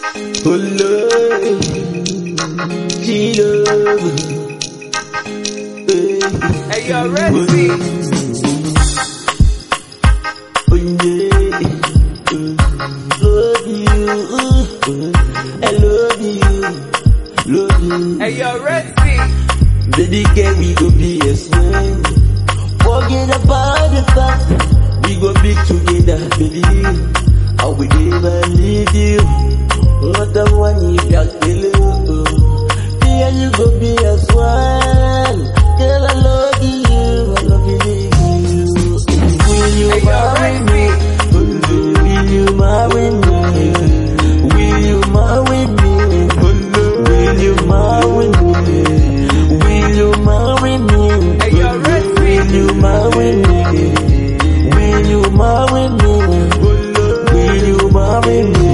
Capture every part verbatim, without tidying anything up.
Oh love, she love. Hey, you ready? Oh yeah, love you, I love you, love you. Hey, you ready? Baby girl, we go be a friend. Forget about the past, we go be together, baby. I will never leave you. Not the one you got below. Here you go be a swan. Girl, I love you, I love you. Will you marry me? Will you marry me? Will you marry me? Will you marry me? Will you marry me? Hey, you ready? Will you marry me? Will you marry me? Will you marry me?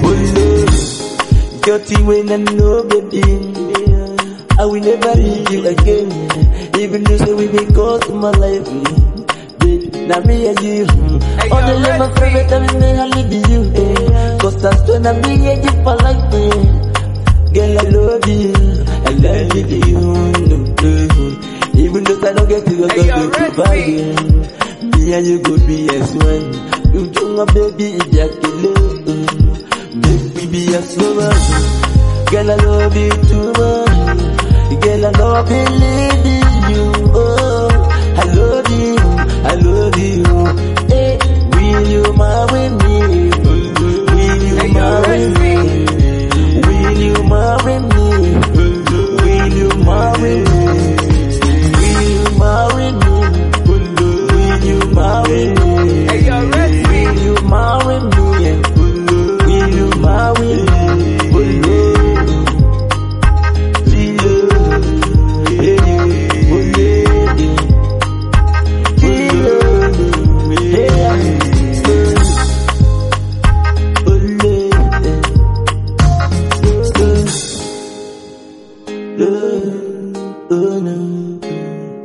Dirty when I know, baby, I will never leave you again. Even though say we be close to my life, baby, now me and you. All the love my favorite, I may I leave you, eh. Cause that's when I be a gift for life, eh. Girl, I love you, I love you, no, no. Even though I don't get to go, go, go, go, go, me and you go be as one. You do my baby, if you can love. Make me be a slower. Girl, I love you too much. Girl, I love believing you. Oh, I love you, I love you. Hey, will you marry me?